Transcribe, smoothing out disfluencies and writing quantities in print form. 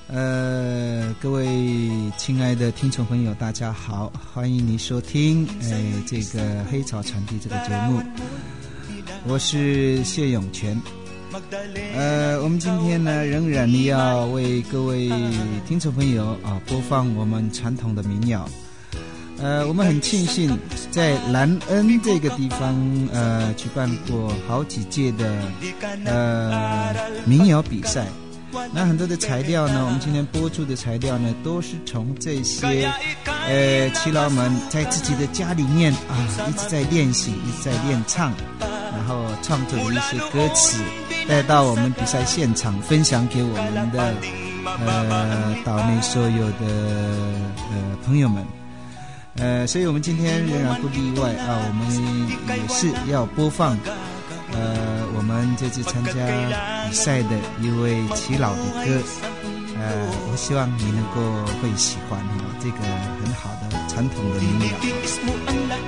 各位亲爱的听众朋友，大家好，欢迎你收听这个黑潮传递这个节目，我是谢永全。我们今天呢，仍然要为各位听众朋友播放我们传统的民谣。我们很庆幸在兰恩这个地方举办过好几届的民谣比赛。那很多的材料呢，我们今天播出的材料呢，都是从这些耆老们在自己的家里面一直在练习，一直在练唱，然后创作的一些歌词带到我们比赛现场，分享给我们的岛内所有的朋友们。所以我们今天仍然不例外我们也是要播放我们这次参加比赛的一位耆老的歌。我希望你能够会喜欢这个很好的传统的民谣。